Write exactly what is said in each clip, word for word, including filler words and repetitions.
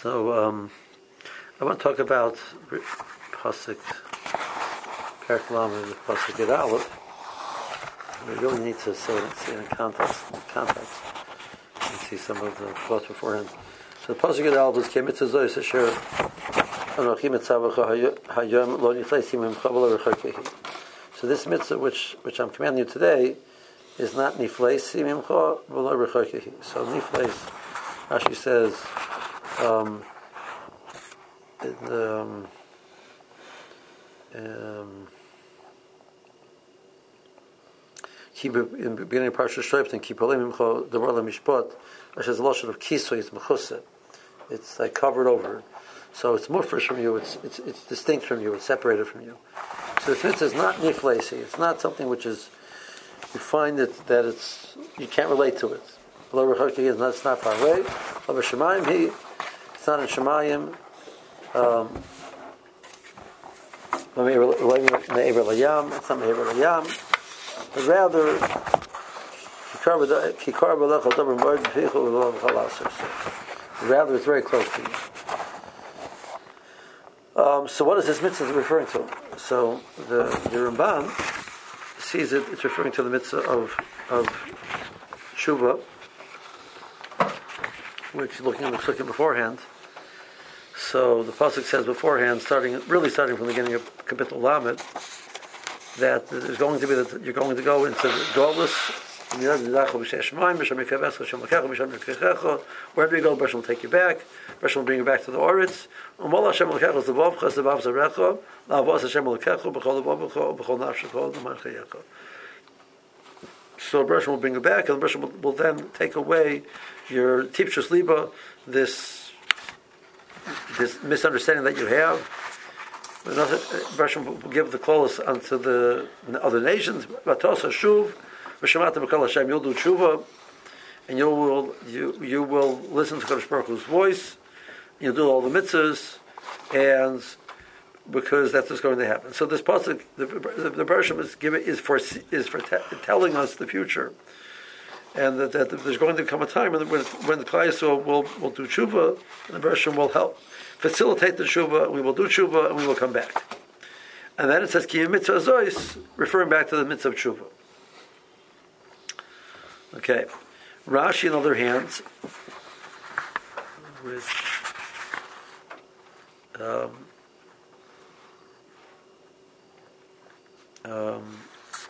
So um, I want to talk about Pasuk Perek Lamed, Pasuk Yud Aleph. We really need to say it, see it in context, in context, and see some of the thoughts beforehand. So the Pasuk Yud Aleph is Kemitzah Zois Asher Anochi Mitzavacha Hayom Lo Nifleisim Imcha V'Lo Rechakehi. So this mitzvah, which which I'm commanding you today, is not Nifleisim Imcha V'Lo Rechakehi. So Nifleis, Rashi says, um, in the, um, um, in the beginning of Parsha Shoftim, and Ki Polim Imcha Devar LaMishpat, Rashi says a lotion of Kiso is Mechuseh. It's like covered over. So it's mufresh from you, it's, it's it's distinct from you, it's separated from you. So the mitzvah is not nifleisi, it's not something which is, you find that, that it's, you can't relate to it. Lo rechakehi is not, it's not far away. Lo b'shamayim hi, it's not in Shemayim. Um, Lo me'ever layam, it's not me'ever layam. But rather, kikar b'lech al davar mord v'fichu v'lo v'chal aser. Rather, it's very close to you. Um, so what is this mitzvah referring to? So the, the Ramban sees it, it's referring to the mitzvah of of Shuvah, which is looking at the psukim beforehand. So the pasuk says beforehand, starting really starting from the beginning of Kapitel Lamed, that there's going to be that you're going to go into the Galus. Wherever you go, Bershom will take you back. Bershom will bring you back to the Oritz. So Bershom will bring you back, and Bershom will, will then take away your tipshus liba, this this misunderstanding that you have. Bershom will give the clothes unto the other nations. Vatosa shuv. You'll do tshuva, and you will you you will listen to Kadosh Baruch Hu's voice. You'll do all the mitzvahs, and because that's what's going to happen. So this pasuk, the the, the Bereshim is giving is for is for te- telling us the future, and that, that there's going to come a time when when, when the Klal Yisrael will will do tshuva, and the Bereshim will help facilitate the tshuva. We will do tshuva, and we will come back. And then it says ki mitzvah zois, referring back to the mitzvah of tshuva. Okay, Rashi, on the other hand, with um, um,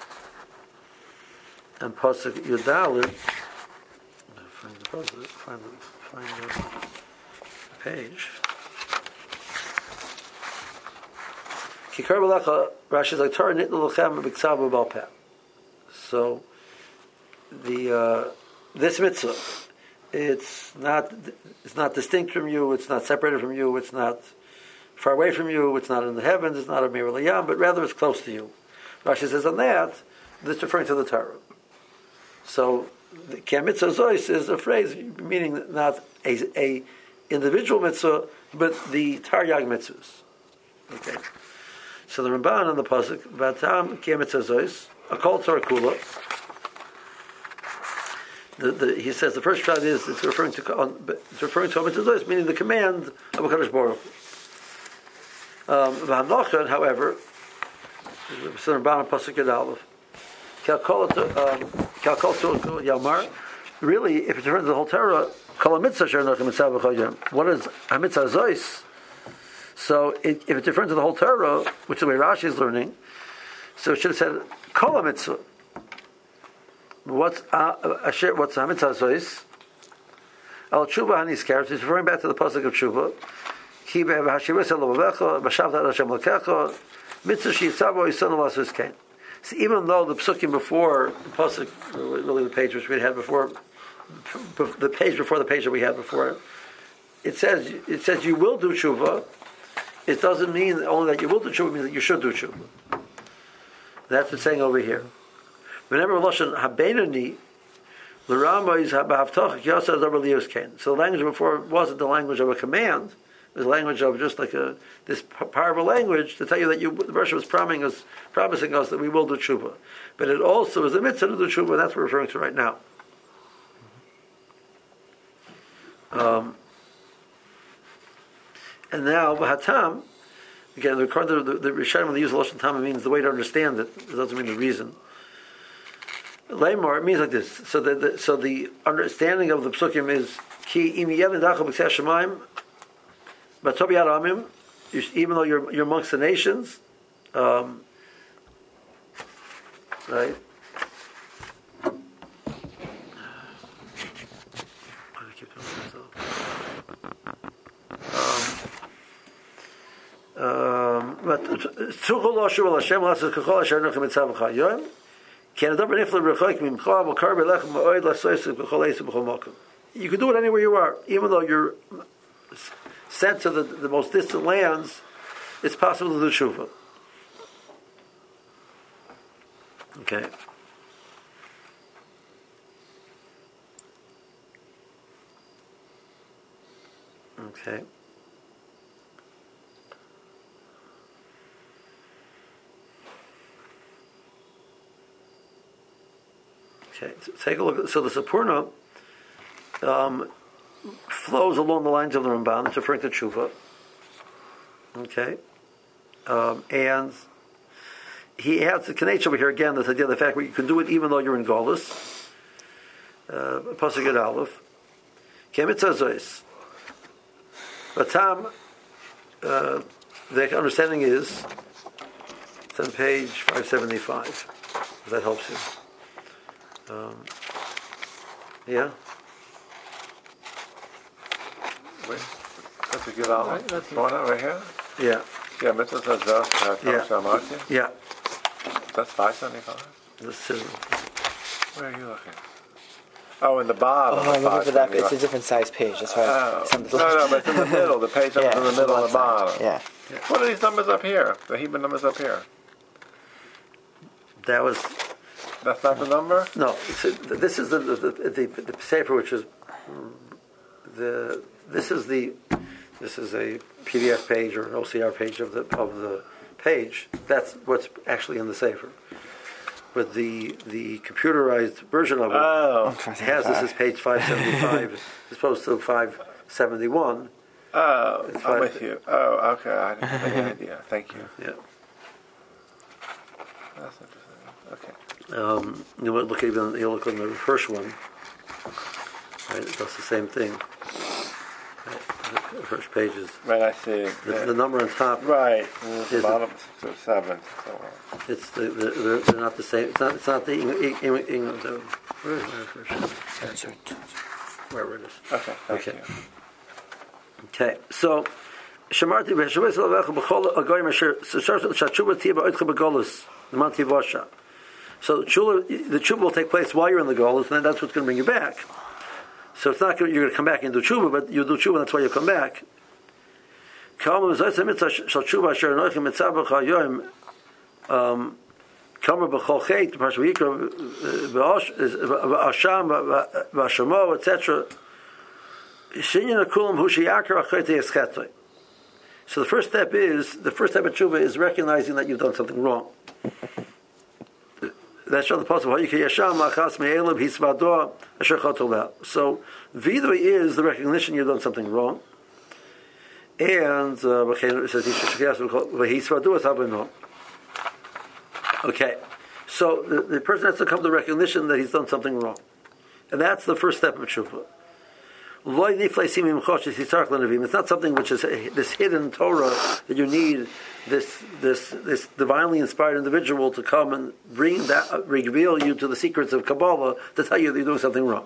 and pasuk Yud Aleph, find the pasuk, find the find the page. Kikar b'lecha, Rashi is like Torah nit l'lechem b'ksav b'balpeh. So. The uh, this mitzvah, it's not it's not distinct from you. It's not separated from you. It's not far away from you. It's not in the heavens. It's not a me'er layam, but rather it's close to you. Rashi says on that, this is referring to the Torah. So the ki mitzvah zois is a phrase meaning not a, a individual mitzvah, but the taryag mitzvahs. Okay. So the Ramban on the pasuk vatam ki mitzvah zois a kol Torah kula. The, the, he says the first shot is it's referring to on, it's referring to mitzvahs, meaning the command of HaKadosh Baruch Hu. Um, however, the Ramban pasuk Yud Aleph, Yamar. Really, if it's referring to the whole Torah, Kol Mitzvah Sher Nochim Mitzvah B'Chol. What is a mitzvah zois? So it, if it's referring to the whole Torah, which is the way Rashi is learning, so it should have said Kol Mitzvah. What's Asher? What's Hamitzah Zois? Al Tshuva Hanis Karet. He's referring back to the pasuk of Tshuva. Ki beHashivus Elovecha B'Shavta Hashem Lekecha Mitzvah Shiyitzavo Yisonu Lasus Kain. So even though the psukim before the pasuk, really the page which we had before, the page before the page that we had before, it says it says you will do Tshuva. It doesn't mean only that you will do Tshuva. It means that you should do Tshuva. That's what's saying over here. Whenever Lashon Habenani, l'Rama is Habahavtach Yasa Davar Lios Kain. So the language before wasn't the language of a command; it was the language of just like a this powerful language to tell you that you the Bereshit was promising us, promising us that we will do tshuva. But it also is a mitzvah to do tshuva, and that's what we're referring to right now. Um, And now, Vahatam, again, according to the, the Rishonim, when they use the Lashon Tam, it means the way to understand it. It doesn't mean the reason. Leimor, it means like this. So the, the so the understanding of the psukim is ki im yevin dachal b'kseh shemaim, but tobi aramim, even though you're you're amongst the nations, um, right? Um, but tzuchol lo shuv al Hashem lasas kachol asher nochem etzav chayom. You can do it anywhere you are, even though you're sent to the, the most distant lands. It's possible to do tshuva. Okay. Okay. Okay, so take a look. So the Sapurna um, flows along the lines of the Ramban. It's referring to tshuva. Okay, um, and he adds the Kanech over here again. This idea of the fact that you can do it even though you're in Golus. Uh, Pasuk Yud Aleph. Kemitzah Zois. But Tam, uh, the understanding is it's on page five seventy-five. If that helps you. Um, yeah. Wait, that's a good outline. That's going on right here. Yeah. Yeah, Mitzvah says that. Yeah. Shamarti. Yeah. That's five seventy-five. This is. Where are you looking? Oh, in the bottom. Oh, I'm looking for that. It's a different size page. That's why. Oh. No, no, but it's in the middle. The page yeah, is in the middle and the bottom. Yeah. yeah. What are these numbers up here? The Hebrew numbers up here. That was. That's not the number? No, this is the the, the, the, the Sefer, which is the this is the this is a P D F page or an O C R page of the of the page. That's what's actually in the Sefer. But the the computerized version of it oh. has this as page five seventy-five as opposed to five seventy-one. Oh, I'm five, with you. Oh, okay. I didn't have any idea. Thank you. Yeah. That's interesting. Okay. Um, you look even you look on the first one, right? That's the same thing. Right? The first page is right. I see the, yeah. the number on top. Right, and the bottom to seven. So on. It's the, the they're, they're not the same. It's not. It's not the English. Eng, Eng, Eng, the, where is it? Wherever it is. Okay. Thank okay. You. Okay. So. Shamarti v'shavei salavecha b'chol agoyim asher shatshuva tiyeh ba'oitcha b'golus l'man tivosha. So the tshuva, the tshuva will take place while you're in the golus, and then that's what's going to bring you back. So it's not going, you're going to come back and do tshuva, but you do tshuva, and that's why you come back. Kama v'zayis mitzvah shal tshuva asher anoichem mitzvah b'chayoyim kama b'chol chet b'parsha v'yikra b'asham b'ashamo et cetera. Shinyan akulam hu sheyakar achayte eschetoi. So the first step is, the first step of tshuva is recognizing that you've done something wrong. That's the possible. So vidui is the recognition you've done something wrong. And uh, it says okay. So the, the person has to come to the recognition that he's done something wrong. And that's the first step of tshuva. It's not something which is this hidden Torah that you need this this this divinely inspired individual to come and bring that uh, reveal you to the secrets of Kabbalah to tell you that you're doing something wrong.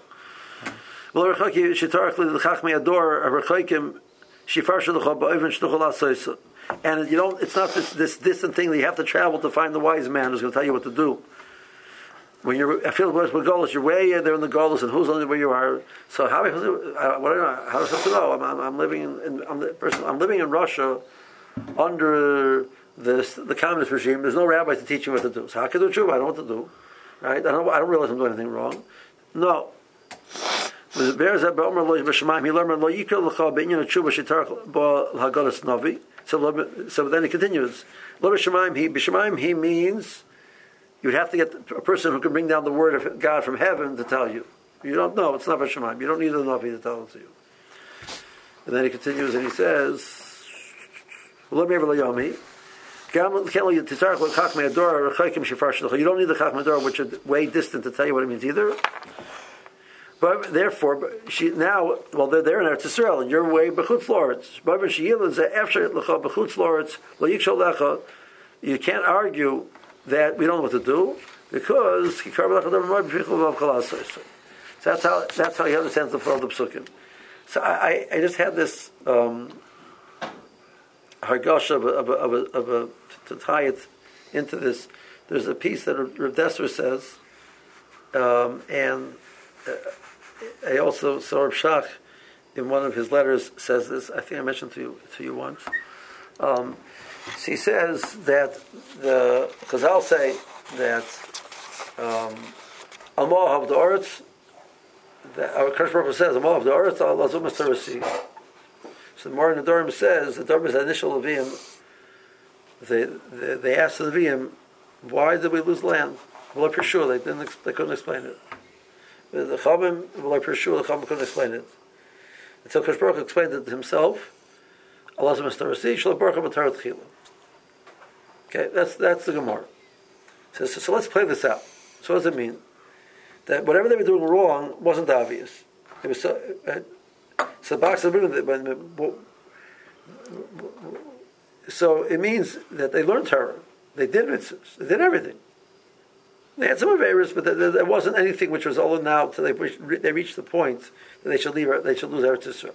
And you don't. It's not this, this distant thing that you have to travel to find the wise man who's going to tell you what to do. When you're, I feel with Golos, you're way there in the Golos, and who's only where you are. So how am I supposed to, uh, what, how am I supposed to know? I'm, I'm, I'm living in, in I'm, the person, I'm living in Russia under this the communist regime. There's no rabbi to teach you what to do. So how can I do tshuva? I don't know what to do, right? I don't. I don't realize I'm doing anything wrong. No. So so then it continues. He means. You'd have to get a person who can bring down the word of God from heaven to tell you. You don't know. It's not B'Shemaim. You don't need a Navi to tell it to you. And then he continues and he says, Well, let me ever yomi. You don't need the Chachmei Ador, which are way distant to tell you what it means either. But therefore, she now, well, they're there in Eretz Yisrael, and you're way b'chutz loretz. You can't argue that we don't know what to do because so that's how that's how he understands the flow of the psukim. So I, I just had this um, hargasha of a, of a, of a, of a to tie it into this. There's a piece that Rav Dessler says, um, and uh, I also saw Rav Shach in one of his letters says this. I think I mentioned to you to you once. Um, so he says that the Chazal say that Al Mo'av the Oretz. Our Kodesh Baruch Hu says, "Al Mo'av the Oretz Al Lazum Estarasi." So the Moran Nedarim says the Nedarim's initial Levim. They, they they asked the Levim, "Why did we lose land?" Well, I'm pretty sure they didn't. They couldn't explain it. The Chavim, well, I'm pretty sure the Chavim couldn't explain it. And so Kodesh Baruch Hu explained it himself. Allah Estarasi Shel Baruch Hu B'Torah Tchila. Okay, that's that's the Gemara. So, so, so let's play this out. So what does it mean? That whatever they were doing wrong wasn't obvious. It was so. Uh, so box of so it means that they learned Torah. They did mitzvahs. They did everything. They had some aveiros, but there, there wasn't anything which was all now until they reached, they reached the point that they should leave. They should lose Eretz Yisrael.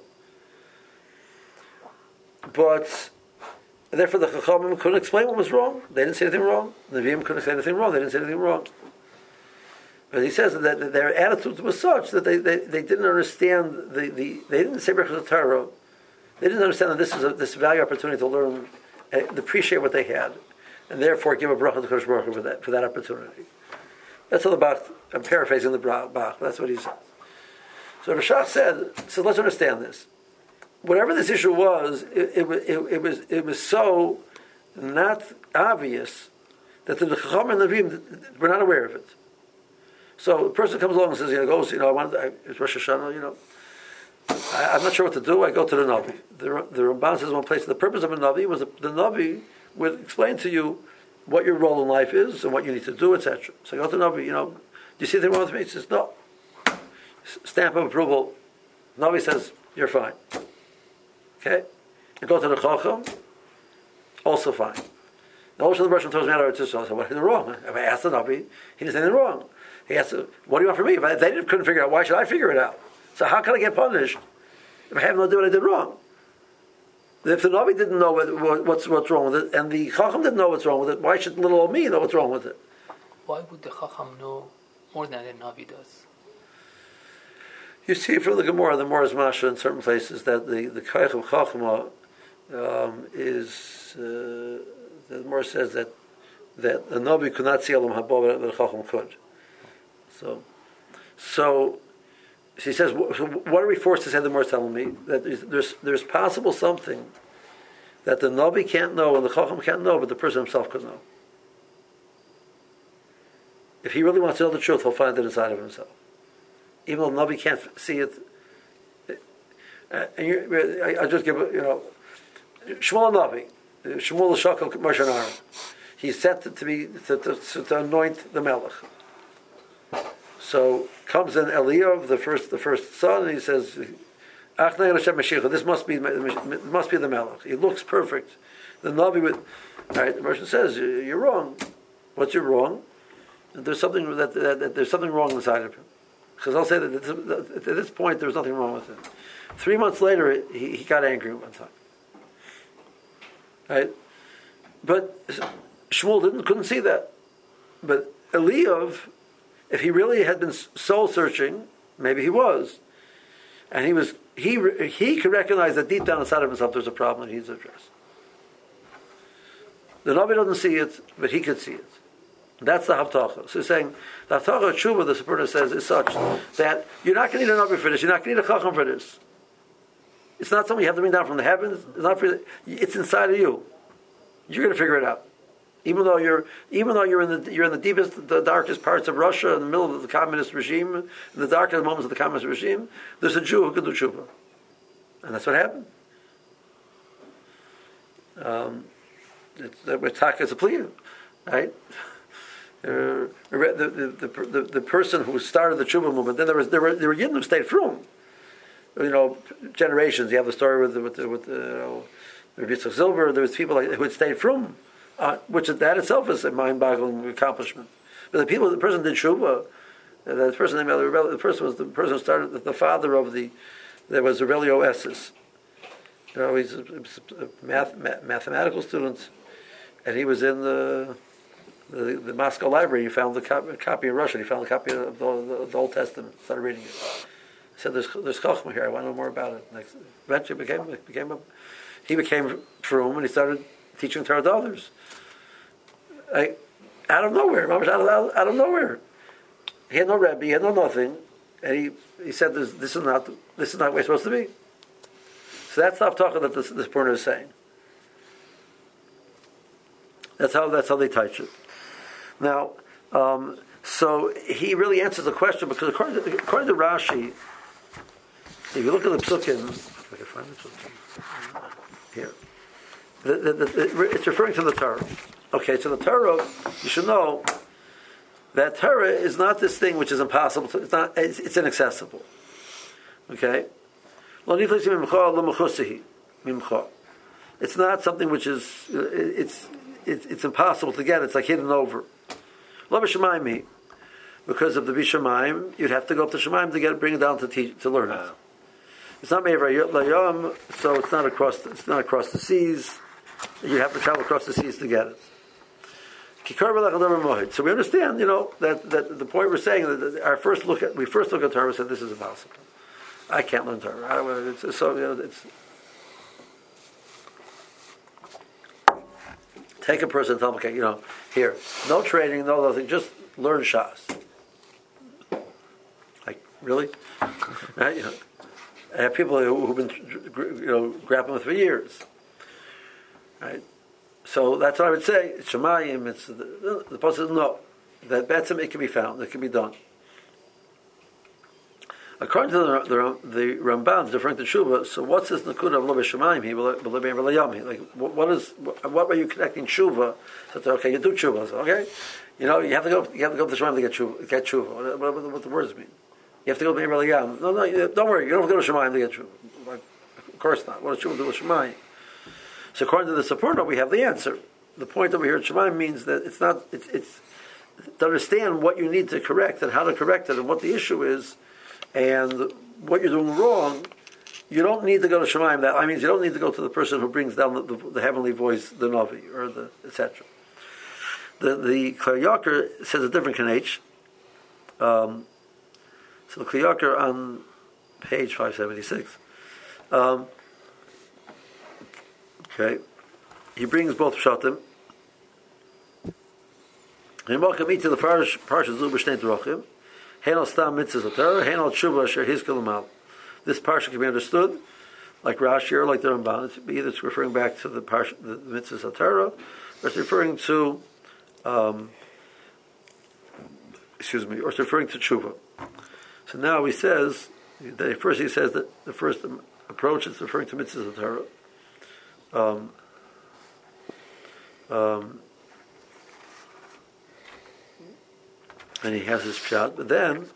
But therefore, the Chachamim couldn't explain what was wrong. They didn't say anything wrong. The Nevi'im couldn't say anything wrong. They didn't say anything wrong. But he says that their attitude was such that they, they, they didn't understand the, the they didn't say Berachos Torah. They didn't understand that this is a this value opportunity to learn, uh, to appreciate what they had, and therefore give a bracha to Kodesh Baruch Hu for that for that opportunity. That's what the Bach. I'm paraphrasing the Bach. But that's what he says. So Rashach said, so let's understand this. Whatever this issue was, it, it, it, it was it was so not obvious that the Chacham and the Nevi'im were not aware of it. So the person comes along and says, you know, goes, you know, I want, I, it's Rosh Hashanah, you know, I, I'm not sure what to do. I go to the Navi. The, the Ramban says one place, the purpose of a Navi was the, the Navi would explain to you what your role in life is and what you need to do, et cetera. So I go to the Navi, you know, do you see anything wrong with me? He says, no. Stamp of approval. The Navi says, you're fine. Okay? You go to the Chacham, also fine. The Hosh of the Russian tells me, I said, what is wrong? If I asked the Navi, he didn't say anything wrong. He asked, what do you want from me? If I, they didn't, couldn't figure it out, why should I figure it out? So how can I get punished if I have no idea what I did wrong? If the Navi didn't know what, what's what's wrong with it, and the Chacham didn't know what's wrong with it, why should little old me know what's wrong with it? Why would the Chacham know more than the Navi does? You see from the Gemara, the Gemara's Masha in certain places, that the, the Kaich of Chachma um, is, uh, the Gemara says that that the Navi could not see Elam Haba, but the Chacham could. So, so she says, so what are we forced to say? The Gemara is telling me that there's, there's there's possible something that the Navi can't know and the Chacham can't know, but the person himself could know. If he really wants to know the truth, he'll find it inside of himself. Even though the Navi can't see it. And you, I, I just give you know, Shmuel Navi, Shmuel Shakal Moshe Aaron. He's sent to be to, to, to anoint the Melech. So comes in Eliyav, the first the first son, and he says, "This must be must be the Melech. He looks perfect." The Navi would, all right. The person says, "You're wrong. What's your wrong? There's something that, that, that there's something wrong inside of him." Because I'll say that at this point there was nothing wrong with him. Three months later, he, he got angry one time. Right, but Shmuel didn't couldn't see that. But Eliyav, if he really had been soul searching, maybe he was, and he was he he could recognize that deep down inside of himself there's a problem that he needs to address. The Navi doesn't see it, but he could see it. That's the Havtacha. So he's saying the Havtacha Tshuva, the Supporter says, is such that you're not going to need a Navi for this. You're not going to need a Chacham for this. It's not something you have to bring down from the heavens. It's not for. It's inside of you. You're going to figure it out. Even though you're, even though you're in the you're in the deepest, the darkest parts of Russia, in the middle of the communist regime, in the darkest moments of the communist regime, there's a Jew who can do tshuva, and that's what happened. Um, it's, it's taka is a plea, right? Uh, the, the, the, the, the person who started the tshuva movement, then there was there were there were yidden who stayed frum. You know, generations. You have the story with the, with the, with the, you know, Rabbi Yitzchak Zilber. There was people like, who had stayed frum, uh, which that itself is a mind-boggling accomplishment. But the people, the person did tshuva. Uh, the person named Rebelli, the person was the person who started the, the father of the. There was Aurelio Esses. You know, he's a, a math, math, mathematical student, and he was in the. The, the Moscow library, he found the copy, a copy in Russian. He found a copy of the, the, the Old Testament. Started reading it. He said, "There's there's Chochmah here. I want to know more about it." Next, eventually, became became a, he became frum and he started teaching Torah to others. I, out of nowhere, out of, out, out of nowhere. He had no rebbe, he had no nothing, and he he said, "This, this is not this is not where it's supposed to be." So that's not talking that this this porno is saying. That's how that's how they teach it. Now, um, so he really answers the question because according to, according to Rashi, if you look at the psukim, if I can find it here, the, the, the, it's referring to the Torah. Okay, so the Torah, you should know that Torah is not this thing which is impossible. To, it's not. It's, it's inaccessible. Okay, it's not something which is. It's it's it's impossible to get. It's like hidden over. Lo b'shamayim, because of the b'shamayim, you'd have to go up to Shemaim to get it, bring it down to teach, to learn it. It's not me'ever layom, so it's not across. The, it's not across the seas. You have to travel across the seas to get it. So we understand, you know, that, that the point we're saying that our first look at we first look at Torah and said this is impossible. I can't learn Torah. I, it's, so you know, it's take a person and tell them, okay, you know, here, no training, no nothing, just learn Shas. Like, really? Right? You know, I have people who, who've been, you know, grappling with for years. Right? So that's what I would say. It's Shemayim. It's the, the post says no. That betzim it can be found. It can be done. According to the the, the Ramban, referring to Tshuva. So what's this nakuda of lo b'shemayim? He will be v'layami. Like what, what is what, what were you connecting Tshuva? So okay, you do Tshuva. So, okay, you know you have to go. You have to go to the Shemayim to get Tshuva. Get Tshuva. What, what, what the words mean? You have to go to v'layam. No, no, don't worry. You don't have to go to Shemayim to get Tshuva. Like, of course not. What does Tshuva do with Shemayim? So according to the Sephorno, we have the answer. The point over here at Shemayim means that it's not, it's, it's to understand what you need to correct and how to correct it and what the issue is and what you're doing wrong. You don't need to go to Shemayim. That means you don't need to go to the person who brings down the, the, the heavenly voice, the Navi, or the et cetera. The the Kli Yakar says a different Kanech. Um, so the Kli Yakar on page five seventy-six. Um, Okay, he brings both pshatim. He welcome me to the parsha Zu b'shnei drachim. Henal stam mitzvahs Torah. Henal tshuva asher hizkel l'mal. This parsha can be understood like Rashi or like the Ramban. It's either it's referring back to the parsha, the mitzvahs Torah, or it's referring to, um, excuse me, or it's referring to tshuva. So now he says that first he says that the first approach is referring to mitzvahs Torah. Um, um, and he has his pshat, but then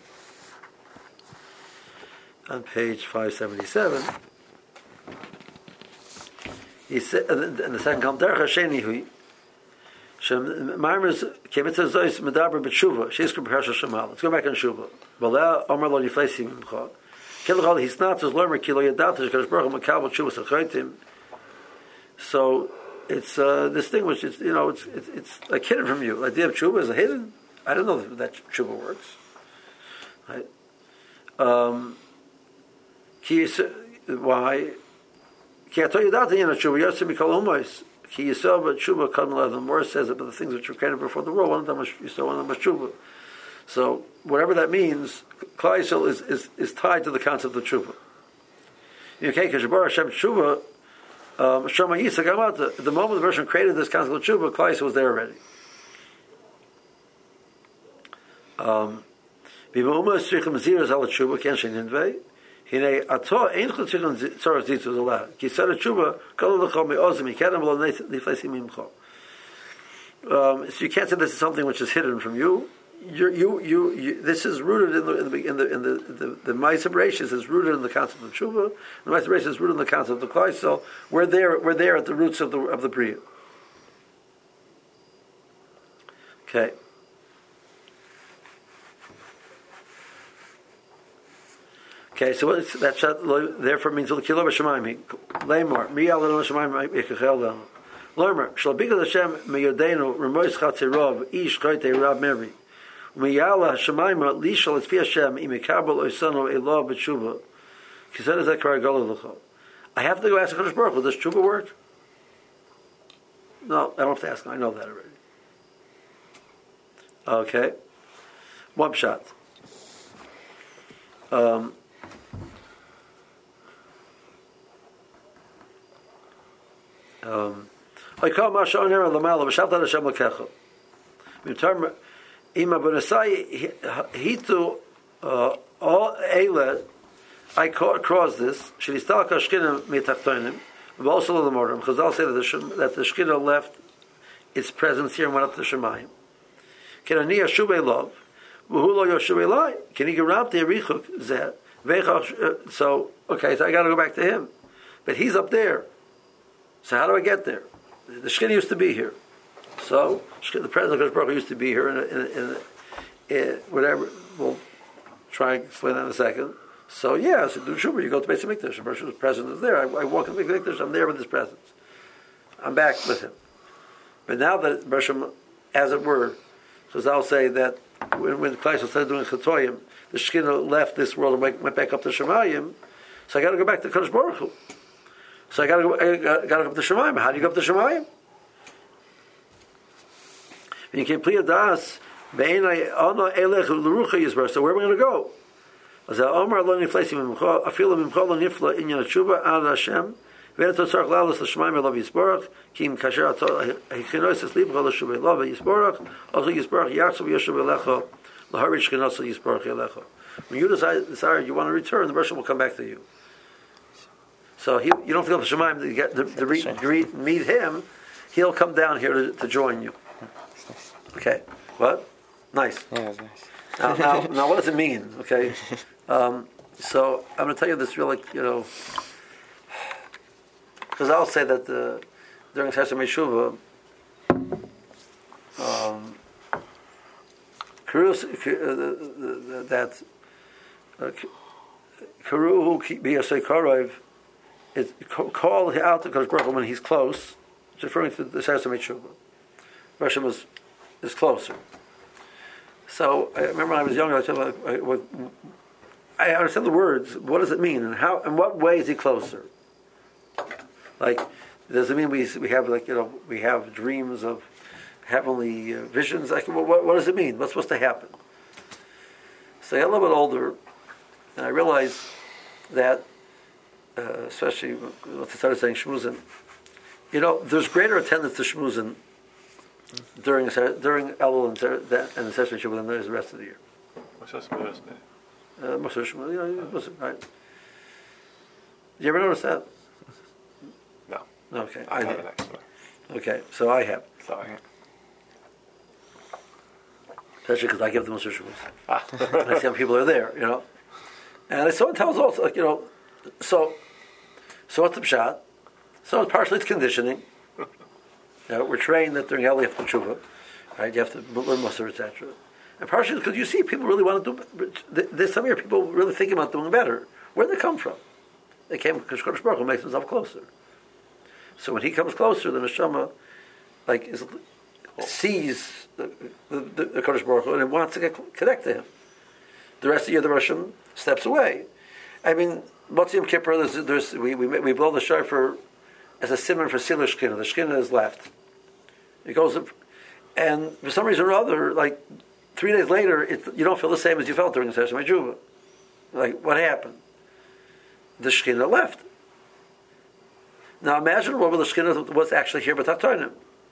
on page five seventy-seven, he said, in the second column, Derech Hasheni hui, Shem Marmers Kemitzah Zois Medaber B'Tshuva, Sheizker B'Charsha Shemal. Let's go back on Tshuva. Baleh Omer Lo Yifleisi Mimcha. Kilachal Hisnatus Lomer Kilo Yadatus Kadosh Baruch Hu Makabel Tshuva Sachaitim. So it's uh, distinguished. It's you know, it's it's, it's like hidden from you. Like the idea of tshuva is a hidden. I don't know that, that tshuva works. Right? Um, why? Ki I tell you that in tshuva yosem mikol umos. Ki yisrael but tshuva kadmol. The more says it, but the things which were created before the world, one of them was yisrael, one of them was tshuva. So whatever that means, Klal Yisrael is, is is tied to the concept of tshuva. Okay, because Yisrael Hashem tshuva. Um, the moment the person created this concept of tshuva, Klal Yisrael was there already. Um, Hine ato ein chutzikon tzorach zitzu zolah. Ki sara tshuva kol lecho me'ozim yikedem lo niflesim imcho. Um, so you can't say this is something which is hidden from you. You're, you, you, you, this is rooted in the in the in the in the the, the Ma'aser Bereishis is rooted in the concept of tshuva. The Ma'aser Bereishis is rooted in the concept of klai. So we're there. We're there at the roots of the of the bria. Okay. Okay, so what is, that's therefore means l'kilo b'shamayim. Leimor mi al l'shamayim ikachel dan. Leimor shalbigal Hashem meyodenu remois chatzirov ish koyte rab meri. Miyala Hashemayim lishal es pi Hashem imekabel oisano elav b'tshuva. Kisad is that kar galo l'cho. I have to go ask Hakadosh Baruch Hu, does tshuva work? No, I don't have to ask him. I know that already. Okay, one shot. Um. Um, I call Mashon Aaron Lamala B'Shavta Hashem Lekecha. In term, Ima B'Nasai Hitu all Eile. I cross this. Shelistal Kashkina Mitachtonim. But also the Mordim. Because I'll say that the that the Shkina left its presence here and went up to Shemayim. Can Ani Yashubei Love? V'Hulo Yashubei Lai. Can he get around the Erichuk Zeh? So okay, so I got to go back to him, but he's up there. So how do I get there? The Shekhinah used to be here. So the President of Baruch used to be here in, a, in, a, in, a, in whatever. We'll try and explain that in a second. So yeah, so do Shubur, you go to Beis HaMikdash. The Baruch President is there. I, I walk in the Beis HaMikdash. I'm there with his presence. I'm back with him. But now that Baruch, as it were, so I'll say that when when Klai started doing Chatoyim, the Shekhinah left this world and went, went back up to Shemayim. So I got to go back to Kadosh Baruch Hu. So I got to go. I got to go up to Shemayim. How do you go up to Shemayim? When you can't play a das, so where am I going to go? As I Omar lo niflesim imcho, afilu imcho lo nifla inyan tshuva ad Hashem. Ve'eto tzarich lalos l'shemaim elav yisborach, ki im kasher ato hichinois es libcha l'shuvei elav yisborach, also yisborach yachsov yoshev elecha, l'harit shchinosa yisborach elecha. When you decide, decide you want to return, the Bershom will come back to you. So he, you don't feel the Shemaim to get to, to, re, to re, meet him. He'll come down here to, to join you. Okay, what? Nice. Yeah, it was nice. Now, now, now, what does it mean? Okay, um, so I'm going to tell you this really, you know, because I'll say that the, during Sesame Shuvah, um, that Karuhu Biyasei Karov is call out to Kadosh Baruch Hu when he's close. It's referring to the Sesame Shuvah. Hashem was is closer. So I remember when I was younger, I said, I, I understand the words. What does it mean, and how? In what way is he closer? Like, does it mean we we have like you know we have dreams of heavenly uh, visions? Like, what, what does it mean? What's supposed to happen? So I got a little bit older, and I realized that, uh, especially once I started saying shmuzin, you know, there's greater attendance to shmuzin during during Elul and and the Sesame Shuvah than there is the rest of the year. What's that supposed to be? Uh, Moshe Shmuel, you know, Muslim, right? Did you ever notice that? No. Okay. I I haven't did. actually. Okay, so I have. Sorry. Especially because I give the Moshe Shmuel. Ah. I see how people are there, you know. And I saw it tells also, like, you know, so, so what's the pshat? So it's partially it's conditioning. You know, we're trained that during Elul you have to tshuva, right? You have to learn Musar, et cetera. And partially because you see people really want to do. There's some here people really thinking about doing better. Where did they come from? They came because Kadosh Baruch Hu makes himself closer. So when he comes closer, the neshama, like, is, sees the, the, the, the Kadosh Baruch Hu and wants to get connect to him. The rest of the year, the Russian steps away. I mean, Motzei Yom Kippur, there's, there's, we, we we blow the shofar as a simon for Silah Shkina. The Shkina is left. It goes up, and for some reason or other, like three days later, it, you don't feel the same as you felt during the Sesame Shuvah. Like, what happened? The Shkina left. Now imagine what the Shkina was actually here, but Tachtonim.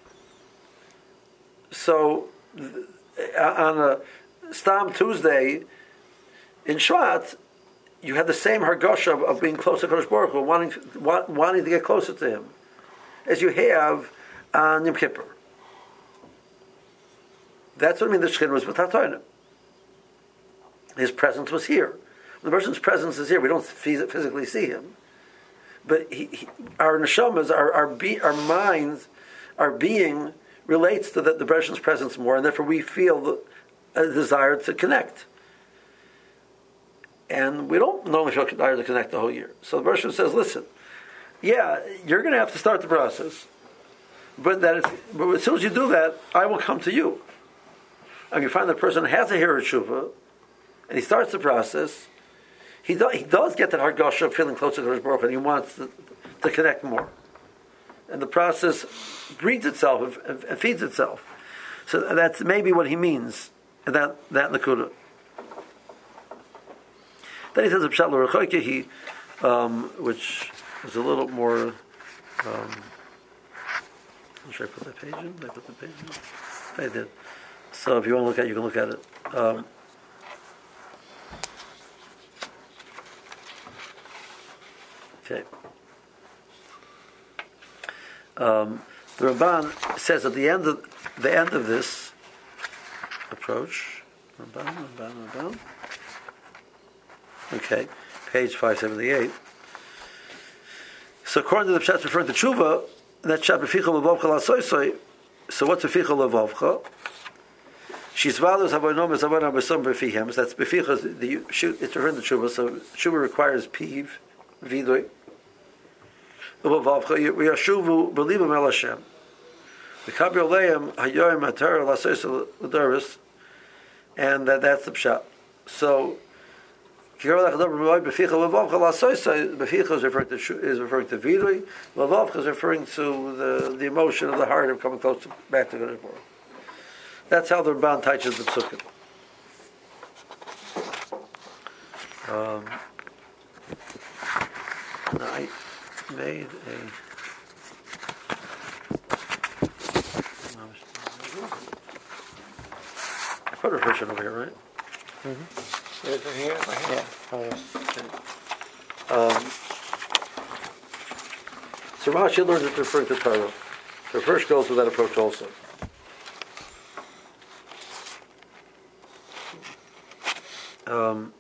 So on a Stam Tuesday in Shvat, you have the same hargosha of, of being close to Kodesh Baruch Hu, wanting, want, wanting to get closer to Him, as you have on Yom Kippur. That's what I mean. The Shekhinah was with Hatonim. His presence was here. The person's presence is here. We don't physically see him, but he, he, our neshamas, our our, be, our minds, our being relates to the, the person's presence more, and therefore we feel the, a desire to connect. And we don't normally feel a desire to connect the whole year. So the Bereshit says, "Listen, yeah, you're going to have to start the process, but that it's, but as soon as you do that, I will come to you." And you find the person has a hira tshuva, and he starts the process. He does, he does get that hargasha of feeling closer to Kodesh Baruch Hu, and he wants to, to connect more. And the process breeds itself and, and feeds itself. So that's maybe what he means, that that nakuda. Then he says, "Pshat l'rechoike," he, um, which is a little more. Um, should I put that page in? Did I put the page in? I did. So if you want to look at it, you can look at it. Um, okay. Um, the Ramban says at the end of the end of this approach, Ramban, Ramban, Ramban. Okay, page five seventy-eight. So according to the Pshat referring to tshuva, that Pshat b'ficha levavcha la'soisoi. So what's b'ficha levavcha? She's values havonom is avodah b'som b'fihem. That's b'ficha. The it's referring to tshuva. So tshuva requires piv, vidoy. Levavcha we are shuvu b'libam el Hashem. The kabel leim hayoyim hatar la'sois l'doris, and that that's the Pshat. So. Beficha is referring to is referring to vidui. Lavavcha is referring to the, the emotion of the heart of coming close to, back to Kodesh Baruch Hu. That's how the Ramban teaches the psukim. Um, I made a. I put a version over here, right? Mm-hmm. Right here, right here. Yeah. Okay. Um, so Rashi learns it referring to Torah. So first goes with that approach also. Um,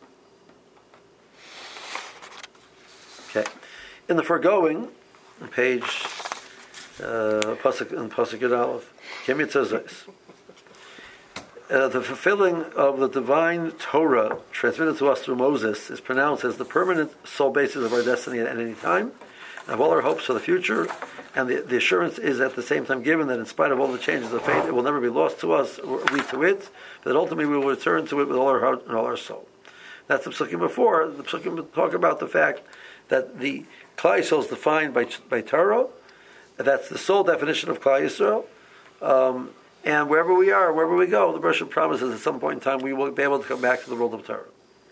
okay. In the foregoing, on page uh, Pasuk in Pasuk Yud Aleph, Kemitzazos. Uh, the fulfilling of the divine Torah transmitted to us through Moses is pronounced as the permanent sole basis of our destiny at any time, and of all our hopes for the future, and the, the assurance is at the same time given that in spite of all the changes of fate, it will never be lost to us, or we to it, but that ultimately we will return to it with all our heart and all our soul. That's the psukim before. The psukim talk about the fact that the Klal Yisrael is defined by, by Torah. That's the sole definition of Klal Yisrael. Um, And wherever we are, wherever we go, the Bereshit promises at some point in time we will be able to come back to the world of Torah.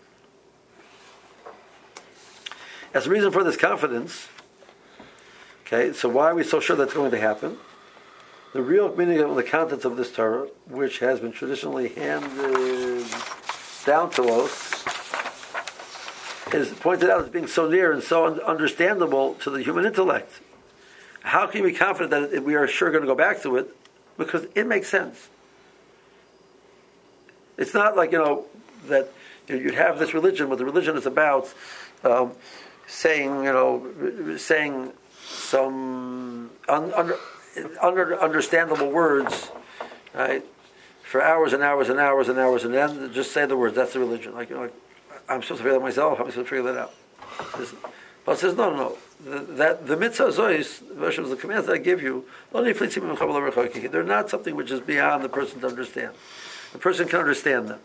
As a reason for this confidence, okay, so why are we so sure that's going to happen? The real meaning of the contents of this Torah, which has been traditionally handed down to us, is pointed out as being so near and so un- understandable to the human intellect. How can we be confident that we are sure going to go back to it? Because it makes sense. It's not like, you know, that you, know, you have this religion, what the religion is about, um, saying, you know, saying some un, under, under, understandable words, right, for hours and hours and hours and hours, and then just say the words. That's the religion. Like, you know, like, I'm supposed to figure that myself. I'm supposed to figure that out. But it says, no, no, no. The, that, the mitzvah zois, the commands that I give you, they're not something which is beyond the person to understand. The person can understand them.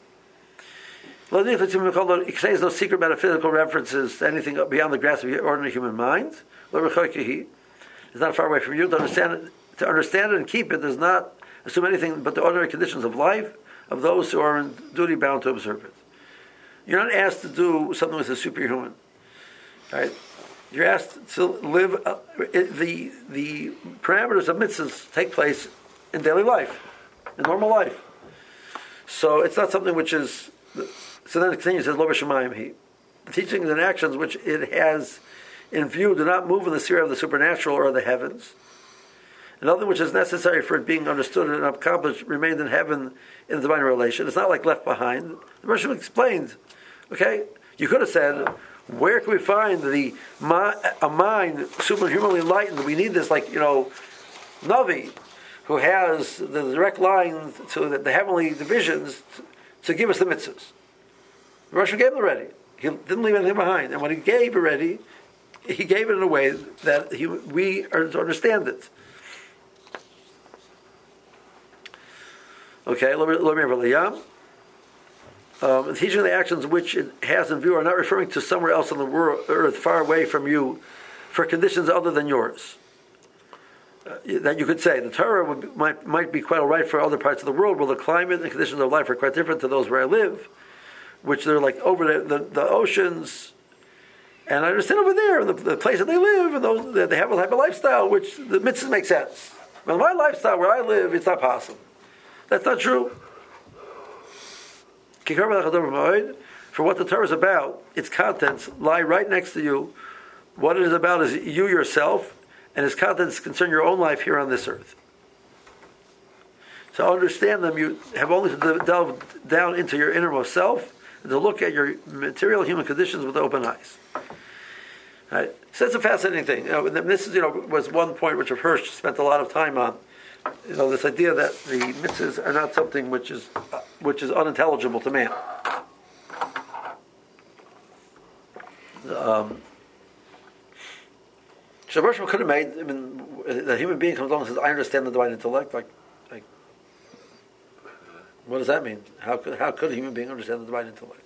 It says no secret metaphysical references to anything beyond the grasp of your ordinary human mind. It's not far away from you. To understand it, to understand it and keep it does not assume anything but the ordinary conditions of life of those who are in duty bound to observe it. You're not asked to do something with a superhuman. Right? You're asked to live. Uh, the the parameters of mitzvahs take place in daily life, in normal life. So it's not something which is. So then it continues. It says, "Lo b'shamayim he." the teachings and actions which it has in view do not move in the sphere of the supernatural or the heavens. And nothing which is necessary for it being understood and accomplished remained in heaven in the divine relation. It's not like left behind. The Rosh explained, okay, you could have said, where can we find the a mind superhumanly enlightened? We need this, like, you know, Navi, who has the direct line to the, the heavenly divisions to, to give us the mitzvahs. The Rosh gave it already. He didn't leave anything behind. And when he gave already, he gave it in a way that he, we are to understand it. Okay, let me let me remember. Um, teaching the actions which it has in view are not referring to somewhere else on the world, earth, far away from you, for conditions other than yours. Uh, that you could say the Torah would be, might might be quite all right for other parts of the world, where the climate and conditions of life are quite different to those where I live, which they're like over the, the, the oceans. And I understand over there, in the, the place that they live, and those they have a type of lifestyle which the mitzvahs make sense. But my lifestyle where I live, it's not possible. That's not true. For what the Torah is about, its contents lie right next to you. What it is about is you yourself, and its contents concern your own life here on this earth. To understand them, you have only to delve down into your innermost self and to look at your material human conditions with open eyes. Right? So that's a fascinating thing. You know, this is, you know, was one point which Rav Hirsch spent a lot of time on. You know, this idea that the mitzvahs are not something which is uh, which is unintelligible to man. Um, so Rosh could have made, I mean, the human being comes along and says, "I understand the divine intellect." Like, like, what does that mean? How could how could a human being understand the divine intellect?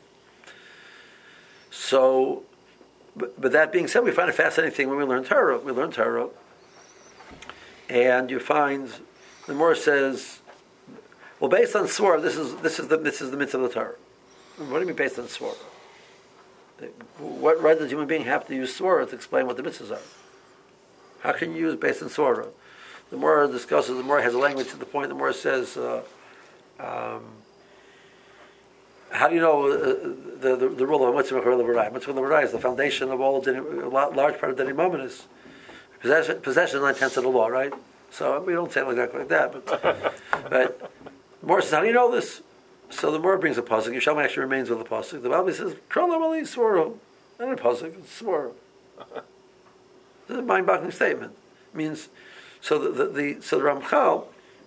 So, but, but that being said, we find a fascinating thing when we learn Torah. We learn Torah, and you find. The Gemara says, "Well, based on swar, this is this is the this is the mitzvah of the Torah." What do you mean based on swar? What right does a human being have to use swar to explain what the mitzvahs are? How can you use based on swar? The Gemara discusses. The Gemara has a language to the point. The Gemara says, uh, um, "How do you know uh, the, the the rule of mitzvah l'varai? Mitzvah l'varai is the foundation of all. A large part of Dini Mominus. Possession, possession is nine tenths of the law, right?" So we don't say it exactly like that, but but Mor says, how do you know this? So the Mor brings a pasuk. Yishalom actually remains with the pasuk. The Bible says, "Krolam ali swaro." Not a pasuk, it's swaro. This is a mind-boggling statement. It means so the, the, the so the Ramchal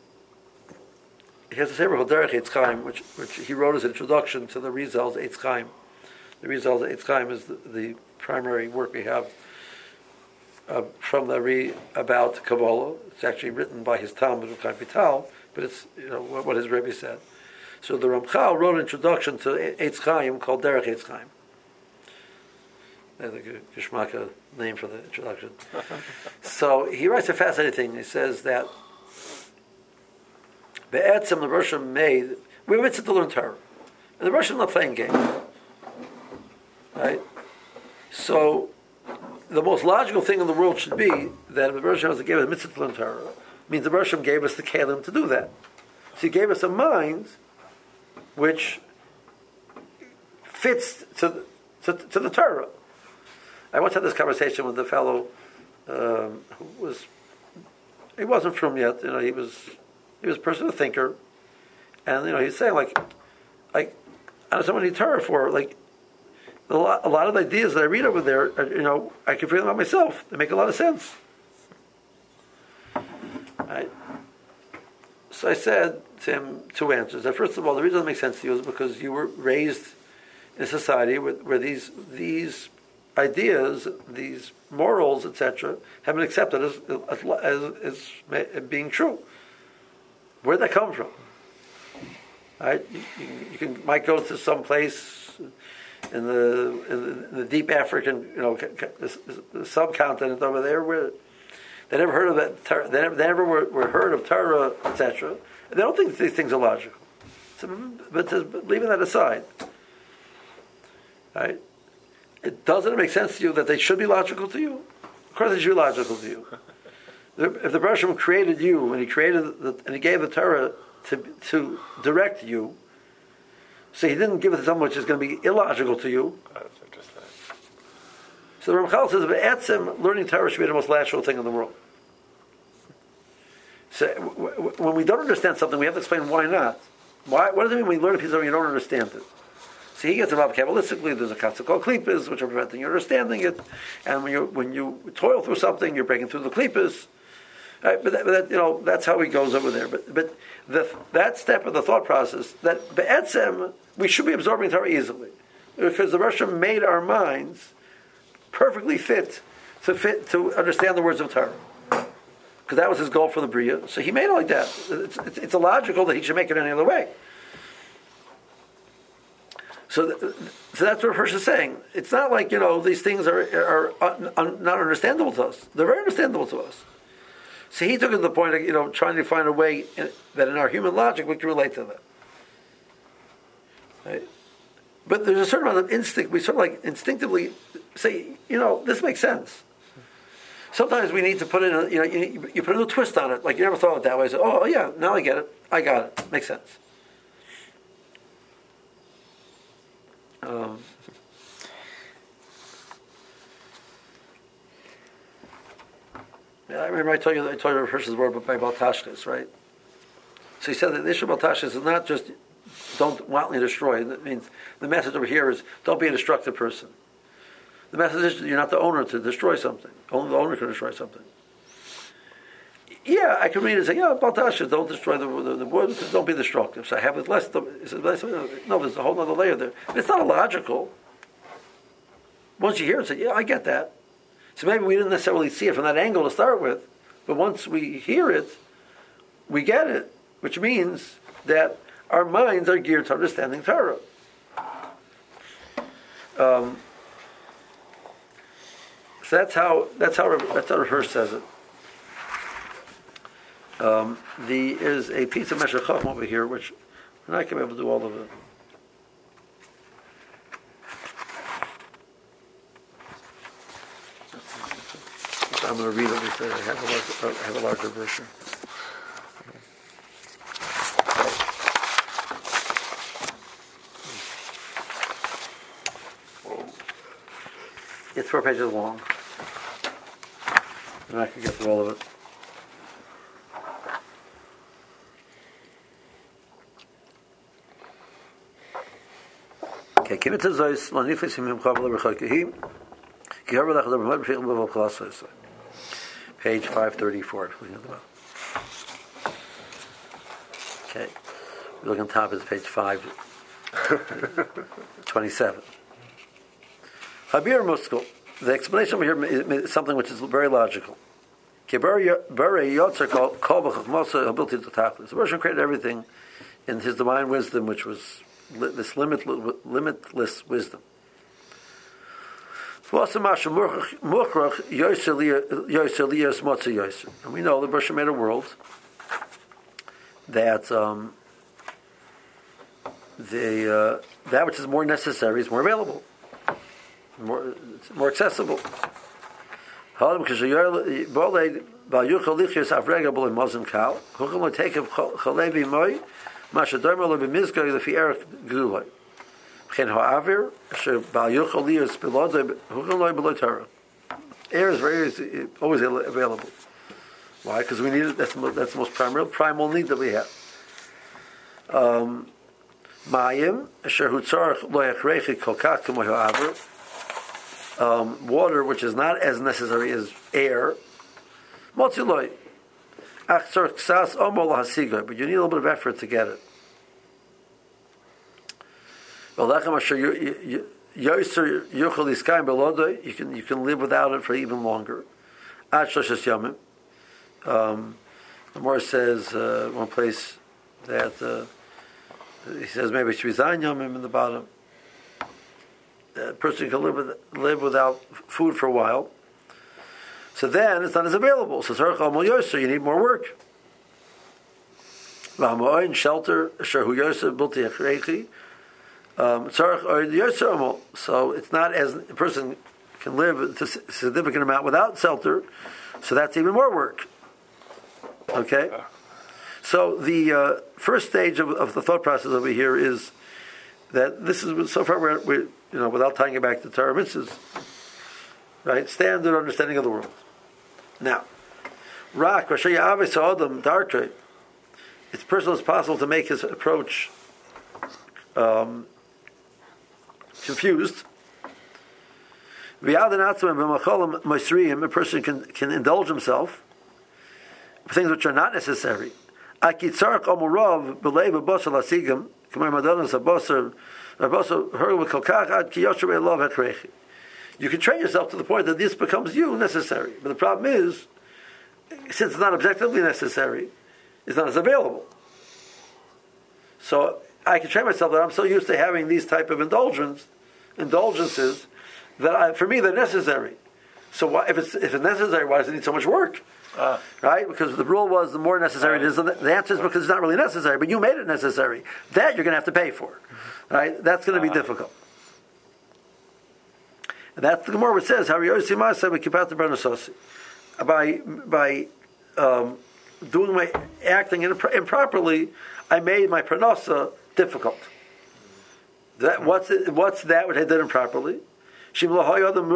he has a sefer called Derech Eitz Chaim, which which he wrote as an introduction to the Rizal's Eitz Chaim. The Rizal's Eitz Chaim is the, the primary work we have. Uh, from the Ri about Kabbalah. It's actually written by his Talmud of Chaim Vital, but it's, you know, what, what his Rebbe said. So the Ramchal wrote an introduction to Eitz Chaim called Derech Eitz Chaim. That's a Geshmaka name for the introduction. So he writes a fascinating thing. He says that Be'etzem the Roshim made, we were mitzvah to learn Torah. And the Roshim not playing games. Right? So the most logical thing in the world should be that the Rosh Hashanah gave us mitzvah to learn Torah. Means the Rosh Hashanah gave us the kelim to do that. So he gave us a mind which fits to, to, to the Torah. I once had this conversation with a fellow um, who was, he wasn't from yet, you know, he was he was a person, a thinker, and you know, he's saying like, like, I don't know what I need Torah for, like, A lot, a lot of the ideas that I read over there, are, you know, I can figure them out myself. They make a lot of sense. Right? So I said to him two answers. That first of all, the reason it makes sense to you is because you were raised in a society where, where these these ideas, these morals, et cetera, have been accepted as, as, as, as being true. Where did that come from? Right? You, you, you can might go to some place in the, in the in the deep African, you know, the, the subcontinent over there, where they never heard of that. They never, they never were, were heard of Torah, et cetera. They don't think these things are logical. So, but, but leaving that aside, right? It doesn't make sense to you that they should be logical to you. Of course, they should be logical to you. If the Baruch Hashem created you and he created the, and he gave the Torah to to direct you, so he didn't give it to someone which is going to be illogical to you. That's interesting. So the Ramchal says, "Be'etzem, learning Torah should be the most natural thing in the world." So w- w- when we don't understand something, we have to explain why not. Why? What does it mean when you learn a piece of and you don't understand it? So he gets involved kabbalistically. There's a concept called klipas, which are preventing you understanding it. And when you when you toil through something, you're breaking through the klipas. Right? But, that, but that, you know that's how he goes over there. But but the, that step of the thought process, that be'etzem, we should be absorbing Torah easily, because the Russian made our minds perfectly fit to fit to understand the words of Torah. Because that was his goal for the Bria. So he made it like that. It's, it's, it's illogical that he should make it any other way. So, th- so that's what Hirsch is saying. It's not like, you know, these things are, are un, un, not understandable to us. They're very understandable to us. So he took it to the point of, you know, trying to find a way in, that in our human logic we can relate to that. Right? But there's a certain amount of instinct. We sort of like instinctively say, you know, this makes sense. Sometimes we need to put in, a, you know, you, you put a little twist on it. Like you never thought of it that way. So, oh yeah, now I get it. I got it. Makes sense. Um, yeah, I remember I told you I told you the person's word by Baltashkas, right? So he said that the issue of Baltashkas is not just don't wantonly destroy. That means the message over here is don't be a destructive person. The message is you're not the owner to destroy something. Only the owner can destroy something. Yeah, I can read it and say, yeah, Baltashkas, don't destroy the, the, the wood, don't be destructive. So I have it less. less no, there's a whole other layer there. It's not illogical. Once you hear it, say, yeah, I get that. So maybe we didn't necessarily see it from that angle to start with, but once we hear it, we get it, which means that our minds are geared to understanding Torah. Um, so that's how that's how that's how Hirsch says it. Um, the is a piece of Meshech Chochmah over here, which we're not going to be able to do all of it. I'm going to read it. I have a larger, I have a larger version. It's four pages long, and I can get through all of it. Okay, page five thirty-four. Okay, we look on top. It's page five twenty-seven. Habir Muskel. The explanation over here is something which is very logical. The Russian created everything in his divine wisdom, which was this limitless, limitless wisdom. And we know the Russian made a world that um, the uh, that which is more necessary is more available. More, it's more accessible. Air is very always available. Why? Because we need it. That's the, that's the most primal primal need that we have. Um, Um, water, which is not as necessary as air, but you need a little bit of effort to get it. You can you can live without it for even longer. Um, the Gemara says uh, one place that uh, he says maybe Shvizayin Yomim in the bottom. A person can live with, live without food for a while. So then it's not as available. So you need more work. Shelter, um, so it's not as a person can live a significant amount without shelter. So that's even more work. Okay. So the uh, first stage of, of the thought process over here is that this is so far we're, we're you know, without tying it back to Torah mitzvahs, right? Standard understanding of the world. Now, Rak, Rashaya Avis Adam Dartre, it's personal as possible to make his approach um, confused. A person can, can indulge himself for things which are not necessary. You can train yourself to the point that this becomes you necessary. But the problem is, since it's not objectively necessary, it's not as available. So I can train myself that I'm so used to having these type of indulgence, indulgences that I, for me they're necessary. So why, if it's if it's necessary, why does it need so much work? Uh, right? Because the rule was the more necessary it is. The answer is because it's not really necessary, but you made it necessary. That you're going to have to pay for. Right? That's going to be uh, difficult. And that's the Gemara which says, by by um, doing my acting improperly, I made my pranosa difficult. That what's it, what's that which I did improperly? If you would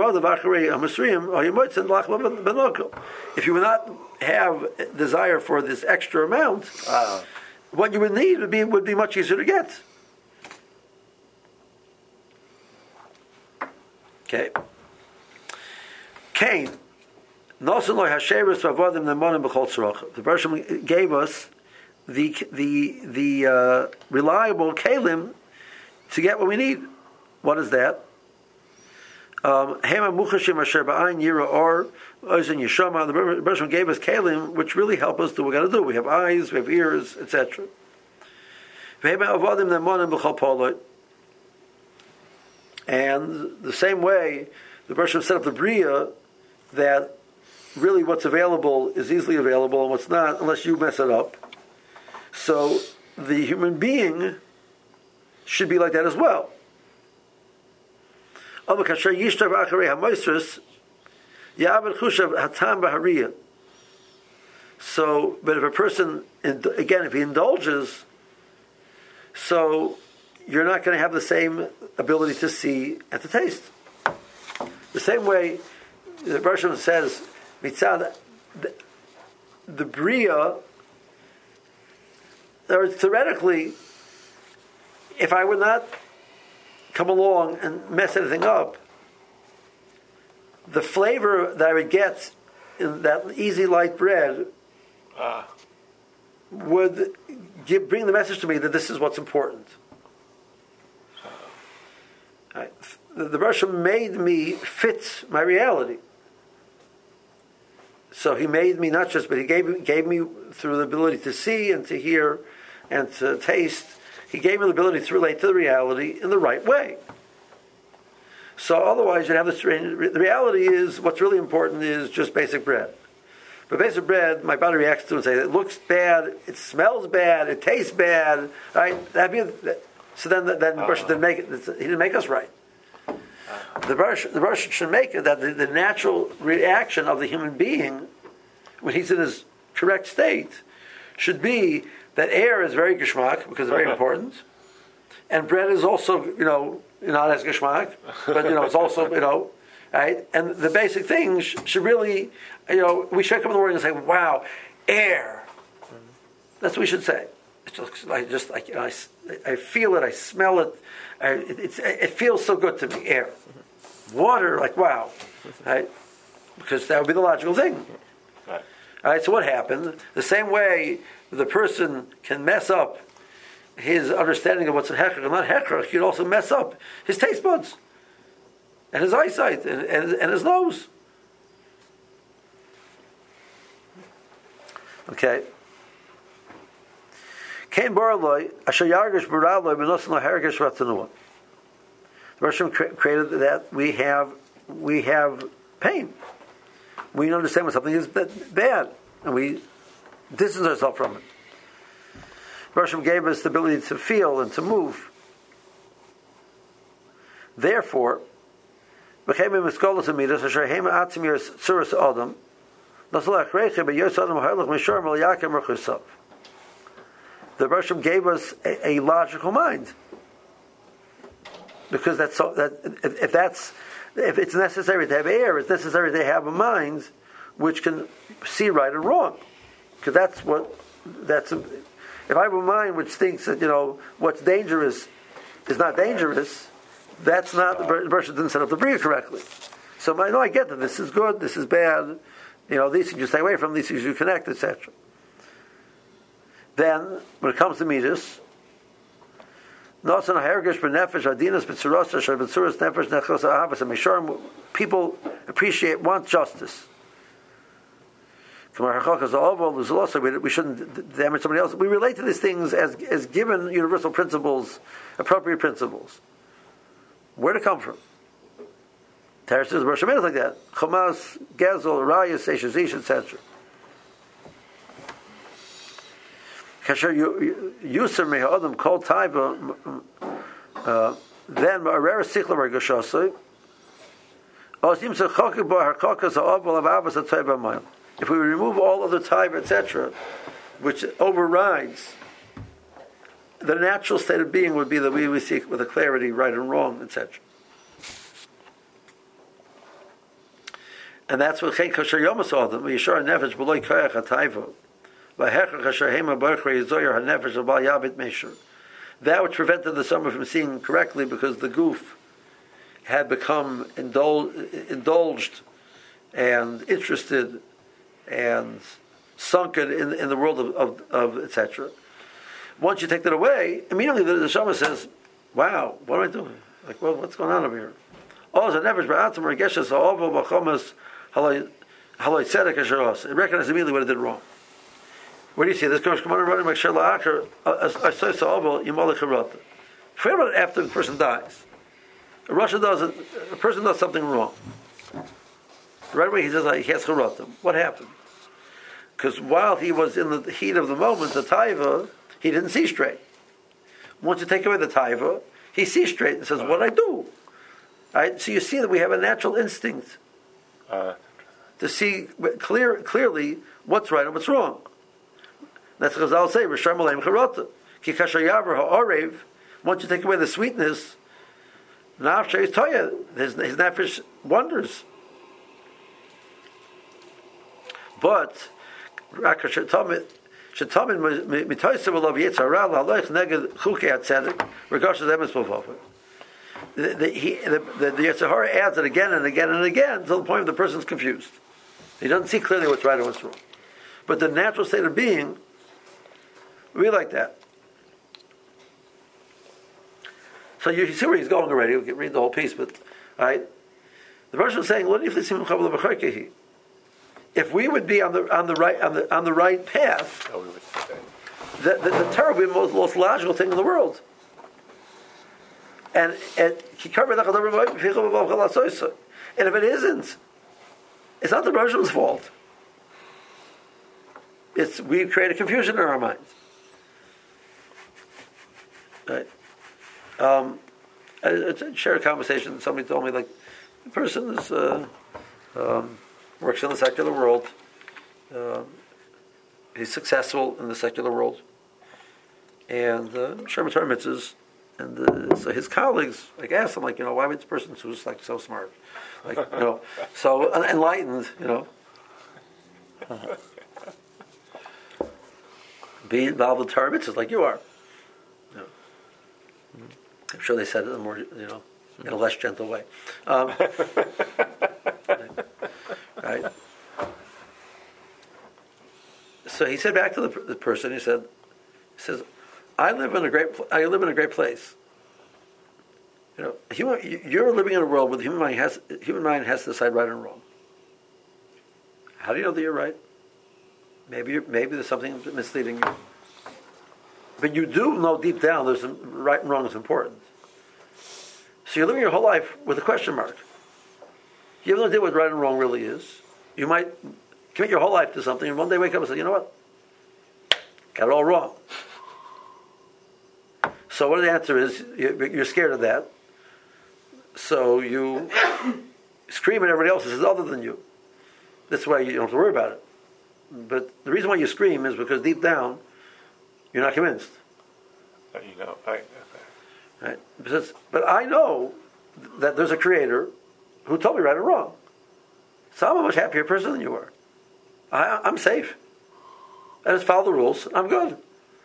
not have desire for this extra amount, uh, what you would need would be would be much easier to get. Okay. Cain. The Bershom gave us the the the uh, reliable kalim to get what we need. What is that? Um, the Bershom gave us kalim which really help us do what we got to do. We have eyes, we have ears, et cetera. And the same way, the Bershom set up the Bria that really what's available is easily available and what's not, unless you mess it up. So the human being should be like that as well. So, but if a person, again, if he indulges, so you're not going to have the same ability to see and to taste. The same way, the Bershom says, Mitzad, the, the Bria, or theoretically, if I would not come along and mess anything up, the flavor that I would get in that easy light bread uh. would give, bring the message to me that this is what's important. Right. The, the Bershom made me fit my reality. So he made me not just, but he gave gave me through the ability to see and to hear and to taste. He gave me the ability to relate to the reality in the right way. So otherwise, you'd have this. The reality is, what's really important is just basic bread. But basic bread, my body reacts to and says it looks bad, it smells bad, it tastes bad. Right? That'd be, so then, then the Bershom didn't make it. He didn't make us right. The Bershom, the Bershom should make it that the, the natural reaction of the human being, when he's in his correct state, should be that air is very geschmack because it's very important, and bread is also, you know, not as geschmack, but you know, it's also, you know, right. And the basic things should really, you know, we should come in the morning and say, "Wow, air." That's what we should say. It's just, I just, I, you know, I, I feel it, I smell it. I, it, it's, it feels so good to me. Air, water, like wow, right? Because that would be the logical thing. Right. All right. So what happened? The same way the person can mess up his understanding of what's in hechrach and not hechrach, he could also mess up his taste buds and his eyesight and, and, and his nose. Okay. Kain baraloi asher yargish baraloi b'nosan lahergish v'atanua. The Bershom created that we have we have pain. We understand when something is bad, and we distance ourselves from it. Bershom gave us the ability to feel and to move. Therefore, the Bershom gave us a, a logical mind, because that's so, that if, if that's if it's necessary to have air, it's necessary to have a mind which can see right and wrong. Because that's what, that's, a, if I have a mind which thinks that, you know, what's dangerous is not dangerous, that's not, the person didn't set up the bria correctly. So I know I get that this is good, this is bad, you know, these things you stay away from, these things you connect, et cetera. Then, when it comes to midas, people appreciate, want justice. We shouldn't damage somebody else. We relate to these things as as given universal principles, appropriate principles. Where to come from? Teresh says Rosh Hashanah is like that. Chamas, Gezel, Raya, Seishes, Ish, et cetera. Kasher Yusur Meha'adam Kol Taiva, then Ma'arer Sichla Regashosai, Osim Sechokik Ba Harkokas Ha'aval Avavas HaTaiva Mayim. If we remove all other taiva, et cetera, which overrides the natural state of being, would be that we would seek with a clarity, right and wrong, et cetera. And that's what Chen Kasher Yomas Adam, Yishar Nefesh B'loi Koyach HaTaiva, V'hecher Kasher Hema Barchrei Yizoyer HaNefesh Abal Yavit Mesher. That which prevented the summer from seeing correctly because the goof had become indul- indulged and interested and sunken in, in the world of, of, of et cetera. Once you take that away, immediately the, the Shama says, wow, what am I doing? Like, well, what's going on over here? Oh, it's a nefesh ba'atzim or geshes ha'ovo b'chomas haloi tzedek asheros. It recognizes immediately what it did wrong. Where do you see this? Gosh, come on, running like shel la'acher, asoi sa'ovo yimolech harota. Forget about it after the person dies. A Russia does it, a person does something wrong. Right away he says, like, he has charotim. What happened? Because while he was in the heat of the moment, the taiva, he didn't see straight. Once you take away the taiva, he sees straight and says, what did I do? Right? So you see that we have a natural instinct uh, to see clear, clearly what's right and what's wrong. That's what Chazal say, Rishar Malaim Charota. Ki kasher yaver ha'arev, once you take away the sweetness, nafshe is toya, his, his nefesh wonders. But Raka Shetamin Shetamin Mitoyse will love Yitzhara Laloich Neged Chukei Hatzedek Regosh Zemes Bovova. The the the the Yitzhara adds it again and again and again until the point where the person's confused. He doesn't see clearly what's right and what's wrong. But the natural state of being, we like that. So you see where he's going already. We can read the whole piece, but right. The verse is saying, "What if this if we would be on the on the right on the on the right path, oh, we would the, the, the Torah would be the most, most logical thing in the world." And and and if it isn't, it's not the Russians' fault. It's we create a confusion in our minds. Right? Um, I, I shared a conversation. Somebody told me, like, the person is uh, um, works in the secular world. Uh, he's successful in the secular world, and uh, Sherman Torah mitzvahs. And uh, so his colleagues, like, asked him, like, you know, why would this person who's like so smart, like, you know, so enlightened, you know, be involved with Torah mitzvahs like you are. You know. I'm sure they said it in a more, you know, in a less gentle way. Um, right. So he said back to the, the person, he said, he says, I live in a great. I live in a great place. You know, human, you're living in a world where the human mind has human mind has to decide right and wrong. How do you know that you're right? Maybe you're, maybe there's something misleading you, but you do know deep down there's some right and wrong is important. So you're living your whole life with a question mark. You have no idea what right and wrong really is. You might commit your whole life to something, and one day wake up and say, "You know what? Got it all wrong." So what the answer is, you're scared of that. So you scream at everybody else who says other than you. That's why you don't have to worry about it. But the reason why you scream is because deep down, you're not convinced. Uh, you know, I, right? Because, but I know that there's a creator, who told me right and wrong. So I'm a much happier person than you are. I, I'm safe. I just follow the rules. I'm good.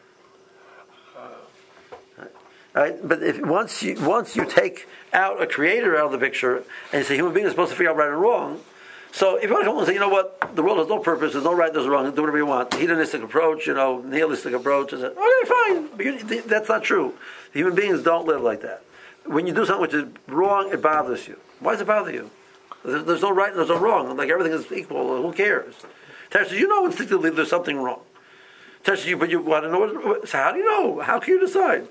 Right? But if once you once you take out a creator out of the picture and you say human beings are supposed to figure out right and wrong, so if you want to come and say, you know what, the world has no purpose, there's no right, there's wrong, do whatever you want, hedonistic approach, you know, nihilistic approach, and say, okay, fine, but you, that's not true. Human beings don't live like that. When you do something which is wrong, it bothers you. Why does it bother you? There's, there's no right, there's no wrong. Like everything is equal. Who cares? Teresh says, you know instinctively there's something wrong. Teresh says, you, but you want to know what? So how do you know? How can you decide?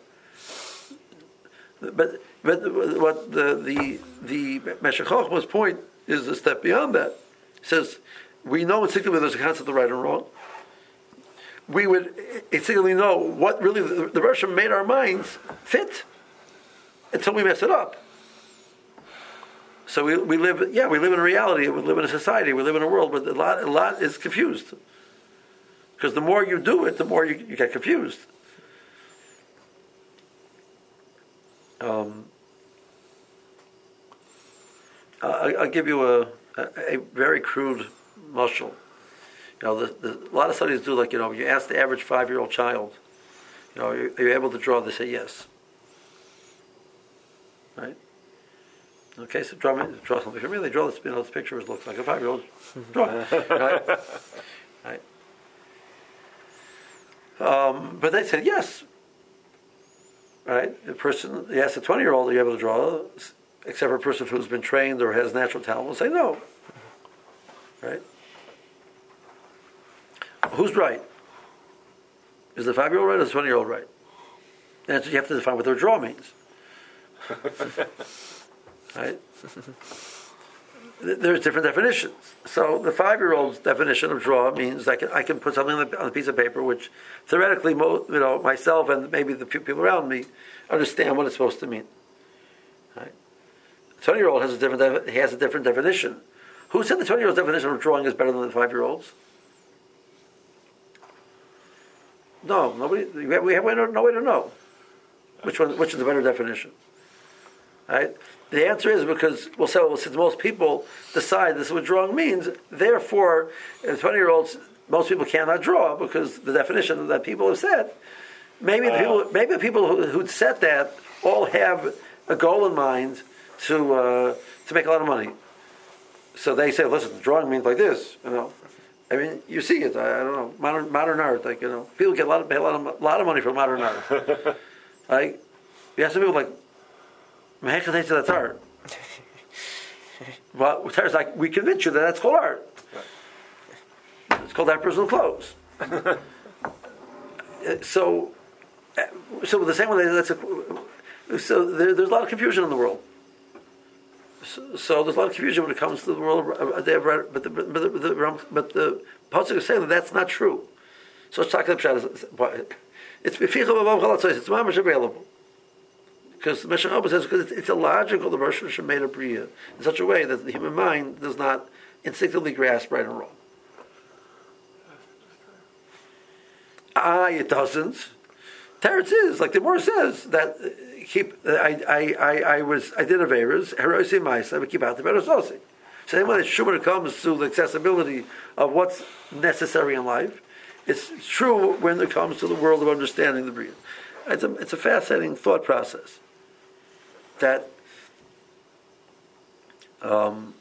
But but what the the the Meshech Chochmah's point is a step beyond that. He says we know instinctively there's a concept of right and wrong. We would instinctively know what really the, the Russian made our minds fit until we mess it up. So we we live yeah we live in a reality. We live in a society. We live in a world, but a lot a lot is confused. Because the more you do it, the more you, you get confused. Um, I, I'll give you a, a, a very crude mashal. You know, the, the, a lot of studies do, like, you know, you ask the average five-year-old child, you know, are you, are you able to draw? They say yes. Right? Okay, so draw, me, draw something for me. They draw this, you know, this picture looks like a five-year-old draw. Right? Right? Um, but they said yes. Right? The person, you ask a twenty-year-old, are you able to draw? Except for a person who's been trained or has natural talent, will say no. Right? Who's right? Is the five-year-old right or the twenty-year-old right? The answer, you have to define what their draw means. Right? There's different definitions. So the five-year-old's definition of draw means I can I can put something on a, on a piece of paper which theoretically, mo, you know, myself and maybe the people around me understand what it's supposed to mean. Right? The twenty-year-old has a different he has a different definition. Who said the twenty-year-old's definition of drawing is better than the five-year-old's? No, nobody. We have, we have no way to know which one which is the better definition. Right? The answer is because we'll say, well, since most people decide this is what drawing means, therefore, twenty-year-olds, most people cannot draw because the definition that people have said. Maybe the people, maybe the people who, who set that all have a goal in mind to uh, to make a lot of money. So they say, listen, drawing means like this, you know. I mean, you see it. I, I don't know, modern modern art, like, you know, people get a lot of pay a lot of, lot of money for modern art. Like, you have some people like. That's art. Well, it's like we convince you that that's called art. It's called that personal clothes. so, so the same way that's a, so there, there's a lot of confusion in the world. So, so there's a lot of confusion when it comes to the world. But the but the but the, but the, but the Pasuk is saying that that's not true. So it's talking about it's it's it's mamish available. Because the Meshech Chochmah says because it's, it's illogical the Rosh Hashanah made a bria in such a way that the human mind does not instinctively grasp right and wrong. Ah, it doesn't. Teretz is like the Gemara says that uh, keep. Uh, I, I I I was I did averas herosi ma'isa. I would keep out the verososi. Same way that true when it comes to the accessibility of what's necessary in life, it's true when it comes to the world of understanding the bria. It's a it's a fascinating thought process. That um,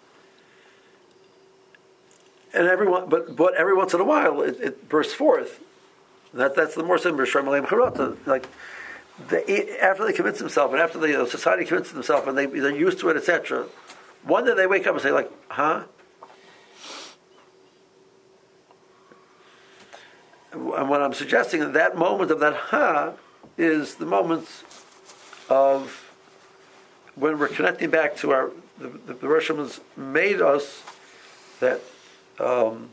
and everyone, but but every once in a while it, it bursts forth. That that's the more simple Sharmalim Charata. Like they, after they convince themselves, and after the you know, society convinces themselves, and they they're used to it, et cetera. One day they wake up and say, like, huh? And what I'm suggesting is that moment of that huh is the moment of when we're connecting back to our the, the, the Rosh Hashanah's made us that um,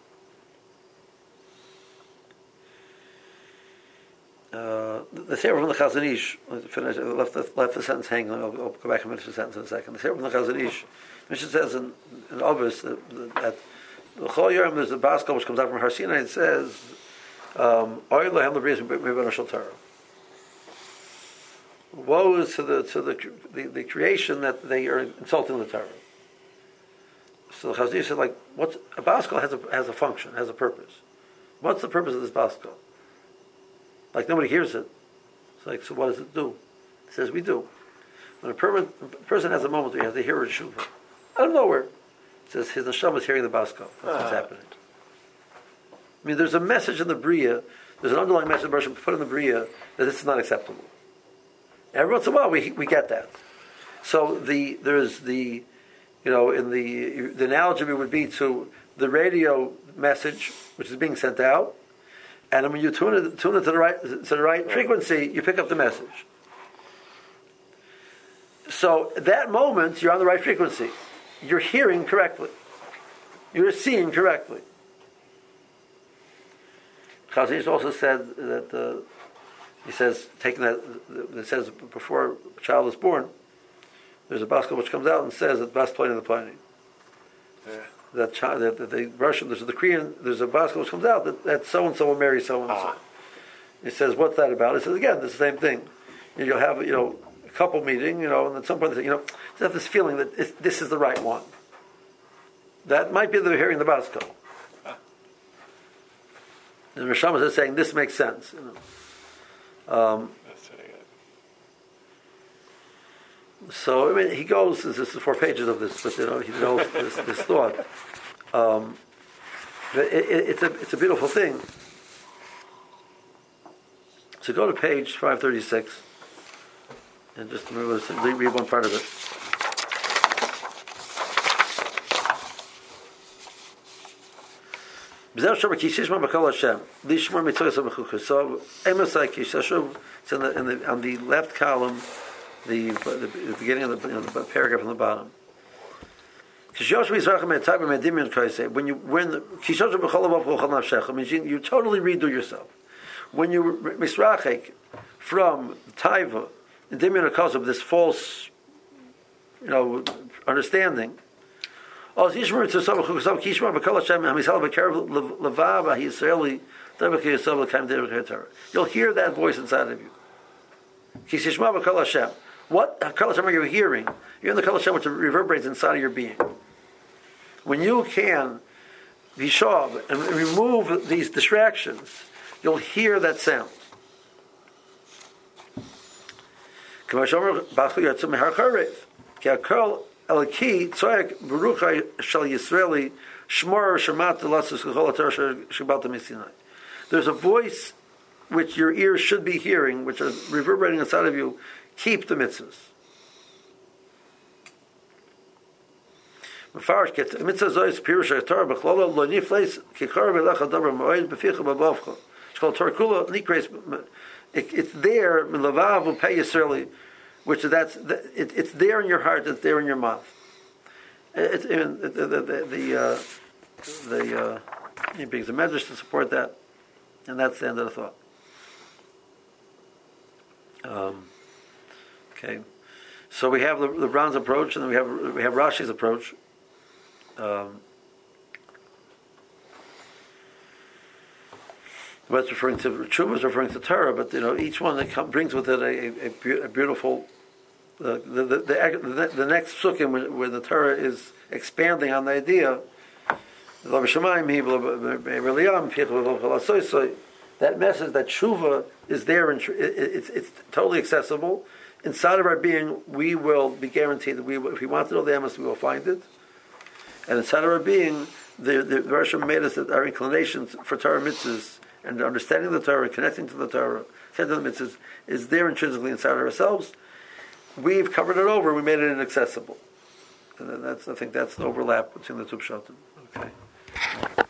uh, the Sefer from the Chazon Ish finish left the, left the sentence hanging. I'll, I'll go back and finish the sentence in a second. The Sefer from the Chazon Ish, Mishnah says in, in Obvious that, that the Chol Yom there's a baskel which comes out from Har Sinai. It says. Um, woe is to the to the, the the creation that they are insulting the Torah. So the Chazir said, like, what's a baskel has a has a function, has a purpose. What's the purpose of this baskel? Like nobody hears it. It's like, so what does it do? It says we do. When a, per- a person has a moment where he has to hear a shuvah, out of nowhere, it says his neshama is hearing the baskel. That's what's happening. I mean, there's a message in the Bria, there's an underlying message the put in the Bria that this is not acceptable. Every once in a while, we we get that. So the there's the, you know, in the the analogy would be to the radio message which is being sent out, and when you tune it tune it to the right to the right frequency, you pick up the message. So at that moment, you're on the right frequency. You're hearing correctly. You're seeing correctly. Chazal also said that uh, he says taking that it says before a child is born, there's a baskel which comes out and says that bas plane of the planning. Yeah. That child, that, that the Russian, there's the Korean, there's a baskel which comes out that, that so and so will marry so and so. He says, what's that about? He says again, it's the same thing. You'll have you know a couple meeting, you know, and at some point they say, you know, they have this feeling that it's, this is the right one. That might be that they're hearing the baskel. And Rishama is saying this makes sense. You know. um, That's very good. So I mean, he goes. This is four pages of this, but you know, he knows this, this thought. Um, it, it, it's a it's a beautiful thing. So go to page five thirty-six, and just remember, read one part of it. So it's in the, in the, on the left column, the, the, the beginning of the, you know, the paragraph on the bottom. When you when means you, you totally redo yourself. When you misrachek from taiva and dimyon of this false, you know, understanding. You'll hear that voice inside of you. What Kol Hashem are you hearing? You're in the Kol Hashem which reverberates inside of your being. When you can vishav and remove these distractions, you'll hear that sound. Elki tzoyek beruchai shel Yisraeli shmor shemat lasus kol haTorah shebalta misinai. There's a voice which your ears should be hearing, which is reverberating inside of you. Keep the mitzvahs. Mefarish get mitzvah zois pirush haTorah b'chlolo lo nifleis kikar v'lecha davar moed b'ficha b'bavcha. Shkol Torah kula nikreis. It's there milavav u'pei Yisraeli. Which that's it, it's there in your heart, it's there in your mouth. It's in the the the, the, uh, the uh, it brings a medrash to support that, and that's the end of the thought. Um, okay, so we have the, the Brown's approach, and then we have we have Rashi's approach. Um, What's referring to Tshuva is referring to Torah, but you know each one that come, brings with it a, a, a beautiful. Uh, the, the, the the next sukkim where, where the Torah is expanding on the idea. That message that Tshuva is there and it, it's it's totally accessible inside of our being. We will be guaranteed that we if we want to know the Emes, we will find it, and inside of our being, the the Rosh made us that our inclinations for Torah mitzvahs. And understanding the Torah, connecting to the Torah, connecting to the mitzvahs, is there intrinsically inside of ourselves. We've covered it over. We made it inaccessible, and that's I think that's the overlap between the two pshatim. Okay.